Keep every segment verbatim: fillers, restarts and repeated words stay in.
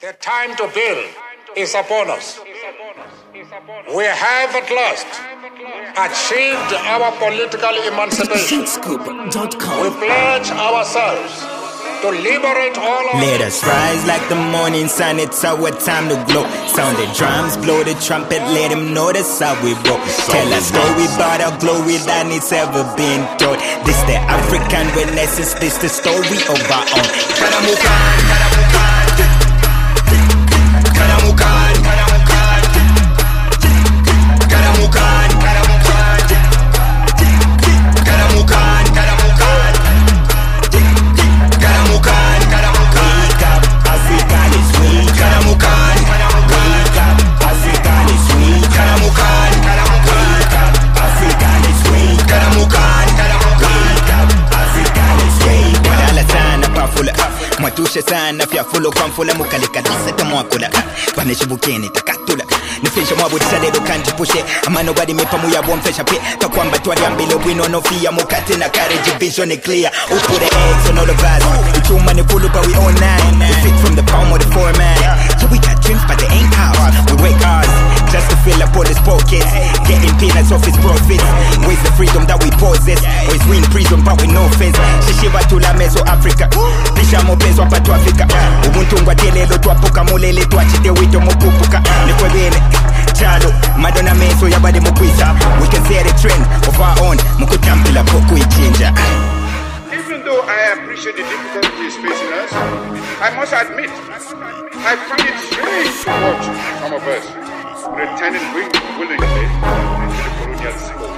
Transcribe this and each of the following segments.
The time to build is upon us. We have at last achieved our political emancipation. We pledge ourselves to liberate all of us. Let us rise like the morning sun, it's our time to glow. Sound the drums, blow the trumpet, let them know that's how we roll. Tell a story about our glory than it's ever been told. This the African Renaissance, this the story of our own. Karamukan, Karamukan, Karamukan, Karamukan, Karamukan, Karamukan, Karamukan, Karamukan, Karamukan, Karamukan, wake up, African is weak. Karamukan, wake up, African is weak. Karamukan, wake up, African is weak. Karamukan, wake up, African is weak. Wadala sana pafula, mwatusha sana fyafula kwa mfula mukalikadisa tamwakula. Vaneshibukeni takatula nifisha mwabudisa lelo kanjipushe amano badi mipamu ya bomfesha pe takwamba twaliambile wino no fia mukate na courage vision clear. Who put the eggs on all of us? We too many full but we all nine. We fit from the palm of the foreman. So we got dreams but they ain't ours. We work hard just to fill up all his pockets, getting peanuts off his profits. Where's the freedom that we possess? Always we in prison but with no fence. Shishiva tula meso Africa pisha mopenzo hapa tu Africa. Ubuntu ngwatelelo twapuka mulele twachite wito mupupuka. Nikwebele chalo madonna meso yabade mukwisa. We can set a trend of our own mukutampila poku ichinja. Even though I appreciate the difficulties facing us, I must admit I find it strange to watch some of us pretending willingly to the colonial system.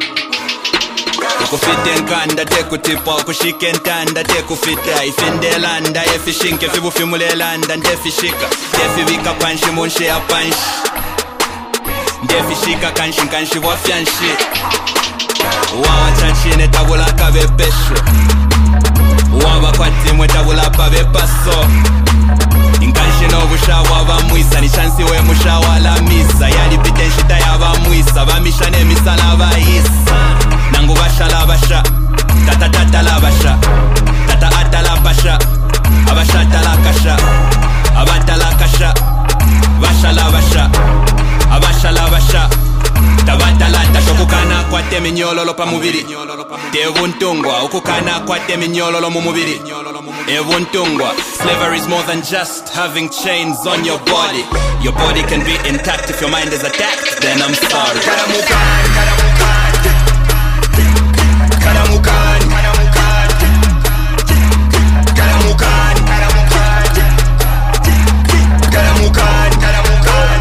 Ukufite nkanda tekutipa ukushike ntanda tekufita ifinde landa efishinke fibufimule landa ndefishika ndefibika panshi munshi ya panshi ndefishika kanshi kanshi wafyanshi wawa chachine tabula kabe pesho wawa kwatimwe tabula pabe paso inkanshi no bushawa bamwisa ni chansi we mushawa la misa yali bitenshita ya bamwisa bamisha ne misala bayisa nangu basha la basha tata tata la basha tata ata la basha abasha tala kasha abata la kasha basha la basha abasha la basha tabata la tasho kukana kwa temi nyololo pa mubiri tevuntungwa ukukana kwa temi nyololo mu mubiri evuntungwa. Slavery is more than just having chains on your body. Your body can be intact if your mind is attacked, then I'm sorry. Karamukan, Karamukan, Karamukan, Karamukan, Karamukan, Karamukan, Karamukan, Karamukan,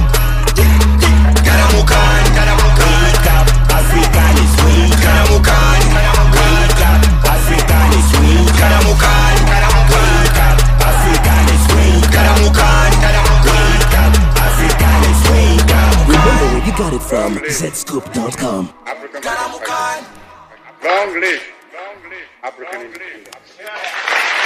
Karamukan, Karamukan, wake up, African is weak. Karamukan, wake up, African is weak. Karamukan, wake up, African is weak. Karamukan, wake up, African is weak. Remember where you got it from, z scoop dot com. African Long live, long live African independence.